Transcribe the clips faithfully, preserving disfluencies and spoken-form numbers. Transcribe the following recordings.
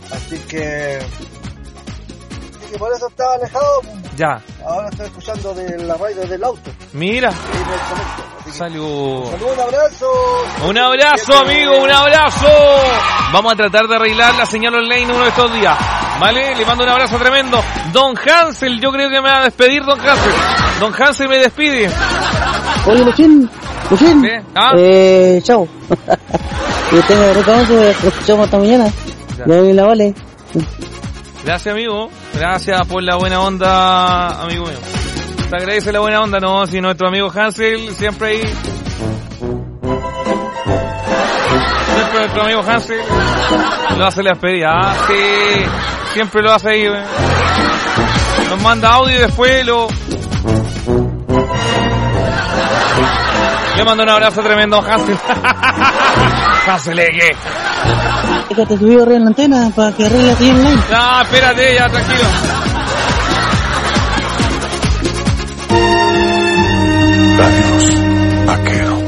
Así que... Así que por eso estaba alejado. Ya. Ahora estoy escuchando de la radio del auto. Mira. Que... Salud. Salud, un abrazo. Un abrazo, amigo, un abrazo. Vamos a tratar de arreglar la señal online uno de estos días. Vale, le mando un abrazo tremendo. Don Hansel, yo creo que me va a despedir, don Hansel. Don Hansel me despide. Oye, Luchín, Luchín. ¿Eh? ¿Ah? Eh, chao. Yo tengo que reconocer, escuchamos hasta mañana. Ya. Ya la vale. Gracias, amigo. Gracias por la buena onda, amigo mío. Te agradece la buena onda, no, si nuestro amigo Hansel siempre ahí. Siempre nuestro amigo Hansel lo hace la despedida. Ah, sí, siempre lo hace ahí, ¿eh? Nos manda audio y después lo... Le mando un abrazo tremendo a Hansel. Hansel, ¿qué? Déjate subir arriba en la antena para que arregle la señal online. No, espérate, ya, tranquilo. Adiós, vaquero.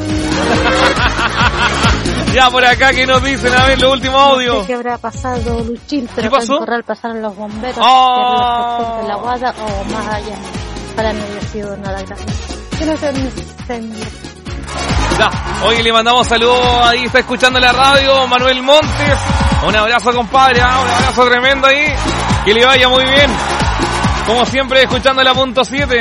Ya por acá, ¿qué nos dicen? A ver, los últimos audios. No sé qué habrá pasado, Luchín, pero ¿Qué pasó? acá en Corral pasaron los bomberos Oh. de la Guada o más allá. Para no haber sido nada grave. Que no se me... Ya, hoy le mandamos saludos, ahí está escuchando la radio, Manuel Montes. Un abrazo, compadre, ¿ah? Un abrazo tremendo ahí. Que le vaya muy bien. Como siempre, escuchando la punto siete.